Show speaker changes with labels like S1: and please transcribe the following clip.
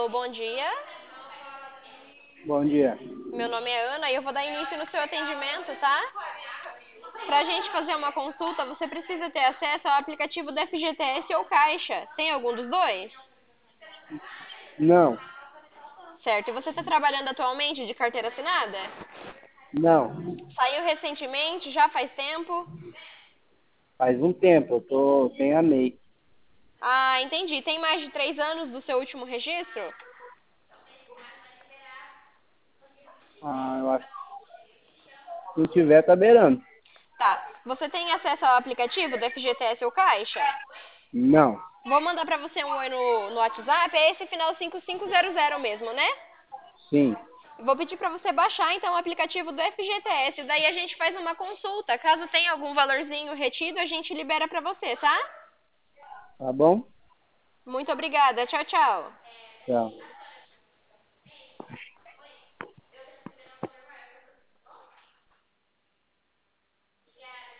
S1: Alô, bom dia.
S2: Bom dia.
S1: Meu nome é Ana e eu vou dar início no seu atendimento, tá? Pra gente fazer uma consulta, você precisa ter acesso ao aplicativo do FGTS ou Caixa. Tem algum dos dois?
S2: Não,
S1: Certo. E você está trabalhando atualmente de carteira assinada?
S2: não.
S1: Saiu recentemente? Já faz tempo?
S2: Faz um tempo, eu tô sem a MEI.
S1: Ah, entendi. Tem mais de 3 anos do seu último registro?
S2: Eu acho que se não tiver, tá beirando.
S1: Tá. Você tem acesso ao aplicativo do FGTS ou Caixa?
S2: Não,
S1: Vou mandar pra você um oi no WhatsApp. É esse final 5500 mesmo, né?
S2: sim.
S1: Vou pedir pra você baixar então o aplicativo do FGTS. Daí a gente faz uma consulta. Caso tenha algum valorzinho retido, a gente libera pra você, tá?
S2: Tá bom?
S1: Muito obrigada. Tchau, tchau.
S2: Tchau.